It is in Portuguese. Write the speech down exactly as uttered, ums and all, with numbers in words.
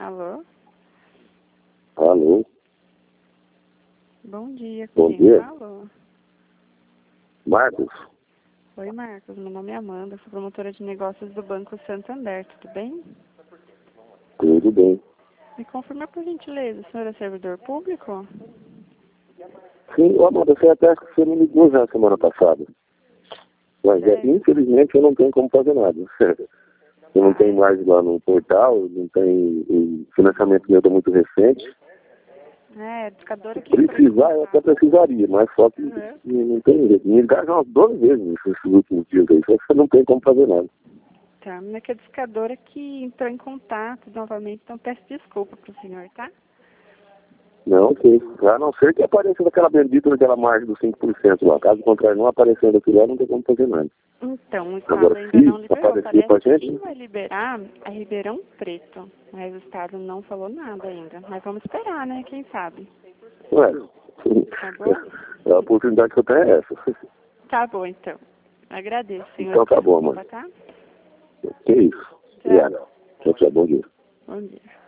Alô? Alô? Bom dia, Bom quem dia. falou? Marcos? Oi, Marcos, meu nome é Amanda, sou promotora de negócios do Banco Santander, tudo bem? Tudo bem. Me confirma por gentileza, o senhor é servidor público? Sim, ô, Amanda, você até acho que você me ligou já semana passada. Mas, é, Certo. infelizmente, eu não tenho como fazer nada. Eu não Ah, tenho mais lá no portal, não tem, o financiamento meu está muito recente. é, educadora Se que entrou em precisar, eu até contato. precisaria, mas só que Uhum. não tem jeito. Me ligaram umas doze vezes nesses últimos dias aí, só que você não tem como fazer nada. Tá, mas é que a educadora que entrou em contato novamente, então peço desculpa pro senhor, tá? Não, ok. A não ser que apareça daquela bendita daquela margem dos cinco por cento lá. Caso contrário, não aparecendo aquilo lá, não tem como fazer nada. Então, o Estado Agora, ainda não se liberou. aparecer pra Parece que gente, quem vai liberar é Ribeirão Preto. Mas o Estado não falou nada ainda. Mas vamos esperar, né? Quem sabe? ué, Tá bom? a oportunidade que eu tenho é essa. Tá bom, então. Agradeço, senhor. Então tá bom, Desculpa, mano. tá? Que isso? Tchau. Obrigado. Tchau, tchau. Bom dia. Bom dia.